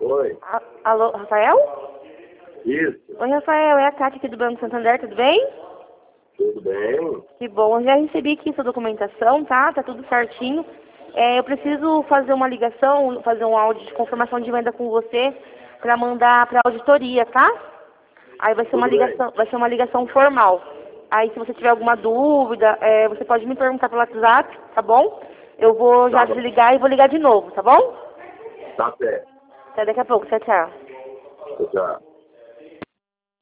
Oi. Alô, Rafael? Isso. Oi, Rafael, é a Cátia aqui do Banco Santander, tudo bem? Tudo bem? Que bom, eu já recebi aqui sua documentação, tá? Tá tudo certinho. Eu preciso fazer uma ligação, fazer um áudio de confirmação de venda com você para mandar para auditoria, tá? Aí Tudo bem. vai ser uma ligação formal. Aí se você tiver alguma dúvida, você pode me perguntar pelo WhatsApp, tá bom? Eu vou já Tá bom. desligar e vou ligar de novo, tá bom? Tá certo. Até daqui a pouco, tchau, tchau. Tchau.